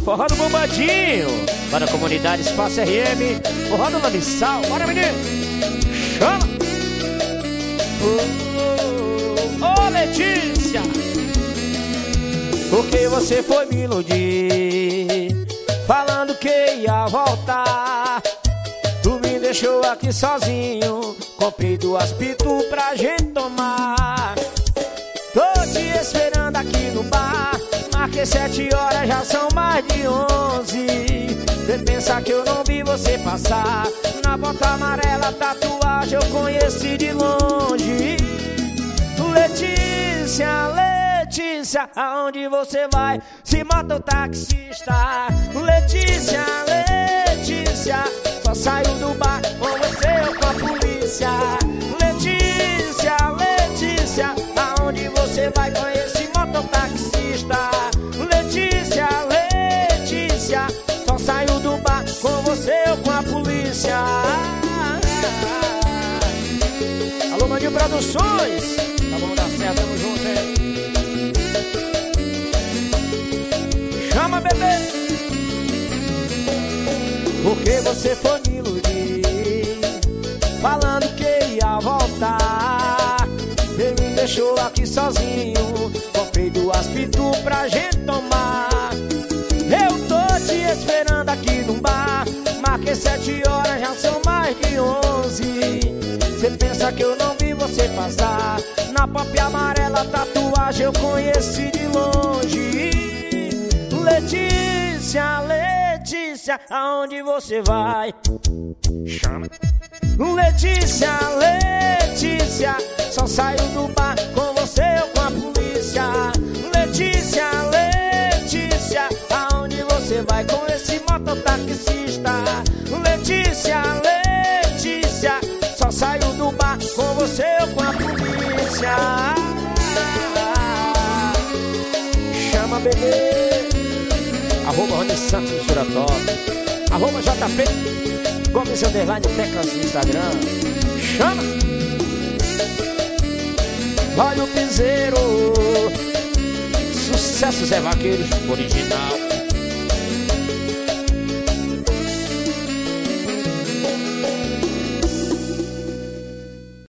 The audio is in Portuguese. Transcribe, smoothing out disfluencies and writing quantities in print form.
Forró do Bombadinho, para a comunidade Espaço RM. Forró do Lamisal, bora menino, chama. Ô Letícia, porque você foi me iludir, falando que ia voltar. Tu me deixou aqui sozinho, comprei 2 pitu pra gente tomar. Tô te esperando aqui no bar, marquei 7 horas, já são mais de 11. Você pensa que eu não vi você passar? Na bota amarela, tatuagem eu conheci de longe. Letícia, Letícia, aonde você vai? Se mata o taxista. Letícia, Letícia, só saiu do bar com você ou com a polícia. Letícia, Letícia, aonde você vai com esse mototaxista? Letícia, Letícia, só saiu do bar com você ou com a polícia. Alô, Maninho Produções, tá bom, dá certo, tamo junto, hein? Chama, bebê. Porque você foi me iludir, falando que ia voltar. Ele me deixou aqui sozinho, comprei 2 pitu pra gente tomar. Eu tô te esperando aqui no bar, marquei 7 horas, já são mais de 11. Você pensa que eu não vi você passar? Na pop amarela, tatuagem eu conheci de longe. Letícia, Letícia, aonde você vai? Chama. Letícia, Letícia, só saiu do bar com você ou com a polícia. Letícia, Letícia, aonde você vai com esse mototaxista? Letícia, Letícia, só saiu do bar com você ou com a polícia. Chama, bebê. Arroba Rony Santos no Suratop, arroba JP Gomes Underline Teclas no Instagram. Chama. Olha o piseiro, sucesso Zé Vaqueiros original.